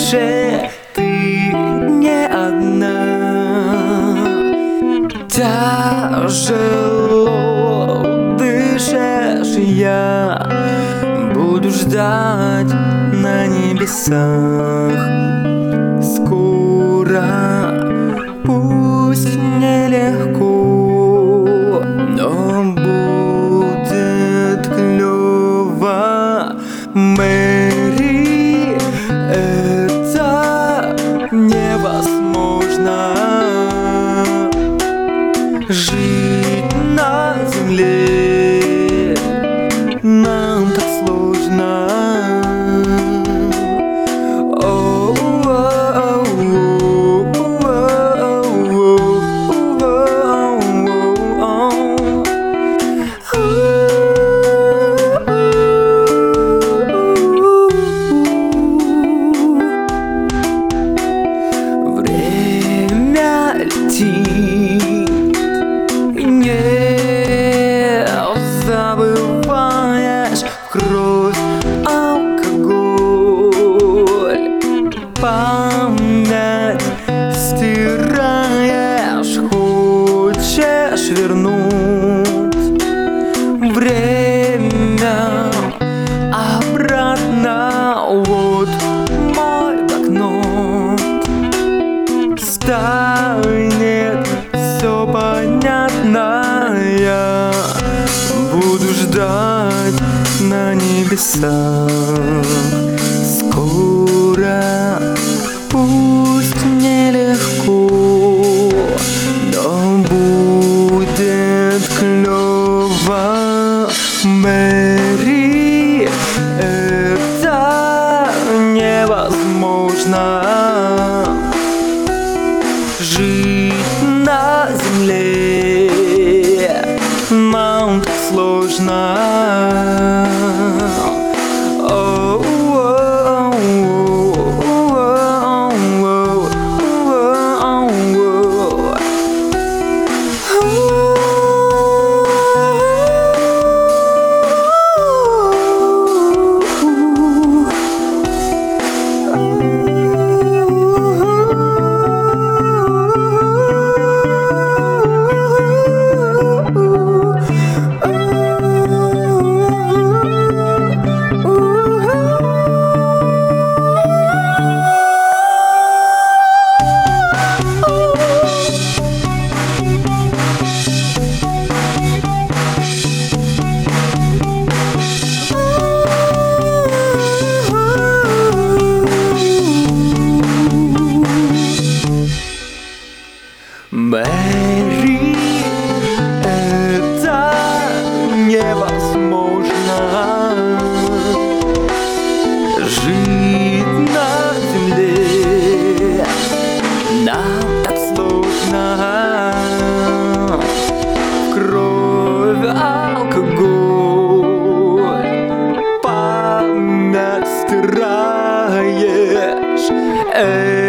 больше ты не одна. Тяжело дышишь, я буду ждать на небесах. Скоро, пусть нелегко, но будет клёво. Мэри, это невозможно жить на земле, нам так сложно. Время летит, не забываешь кровь, алкоголь, память стираешь, хочешь вернуть время обратно. Вот мой блокнот, станет все понятно. Я буду ждать на небесах. Скоро, пусть нелегко, но будет клёво. Мэри, это невозможно жить на земле, нам так сложно. Мэри, это невозможно жить на земле, нам так сложно. Кровь, алкоголь, память стираешь.